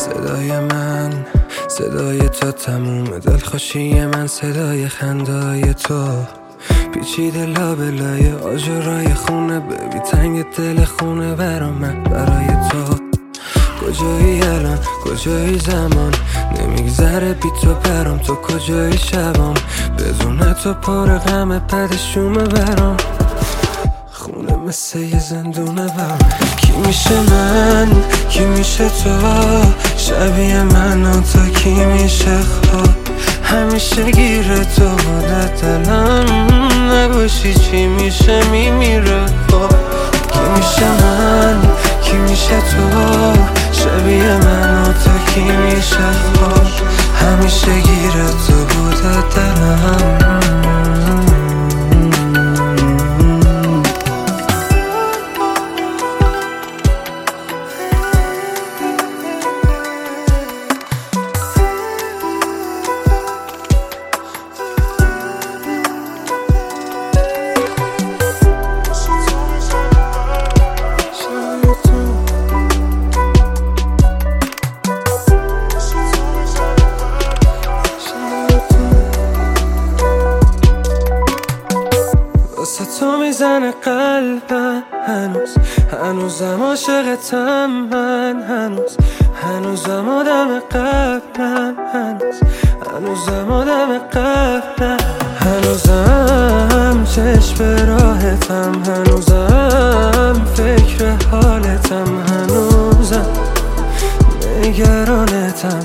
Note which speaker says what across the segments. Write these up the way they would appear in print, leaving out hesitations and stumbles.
Speaker 1: صدای من، صدای تو تموم دلخوشی من، صدای خندای تو پیچیده لابلای آجرای خونه، ببی تنگ دل خونه برا من، برای تو. کجایی الان، کجایی زمان، نمیگذره بی تو برام، تو کجایی شبام، بدون تو پر غم پدشومه برام، خونه مثل یه زندونه برام. کی میشه من، کی میشه تو، شبیه من و تو کی میشه خواب، همیشه گیره تو بوده دلم، نباشی چی میشه میمیره خواب. کی میشه من، کی میشه تو، شبیه من و تو کی میشه خواب، همیشه گیره تو بوده دلم. واسه تو میزنه قلبم هنوزم عاشقتم من، هنوزم آدم قبلم، هنوزم آدم قبلم، هنوزم چشم به راحتم، هنوزم فکر حالتم، هنوزم نگرانتم،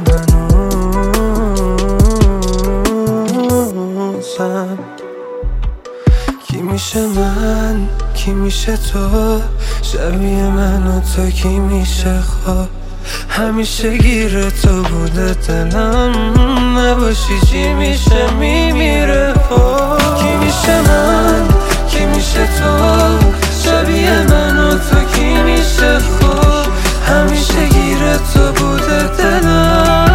Speaker 1: هنوزم. کی میشه من، کی میشه تو، شبیه من و تو کی میشه خواب، همیشه گیره تو بوده دلم، نباشی چی میشه میمیره خواب. کی میشه من، کی میشه تو، شبیه من و تو کی میشه خواب، همیشه گیره تو بوده دلم.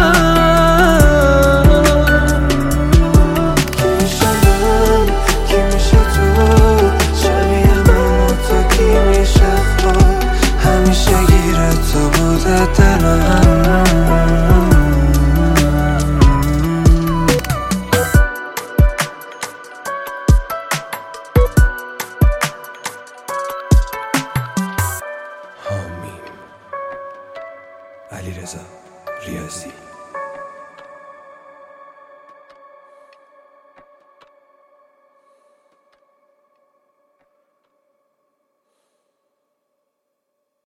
Speaker 1: علیرضا ریاضی.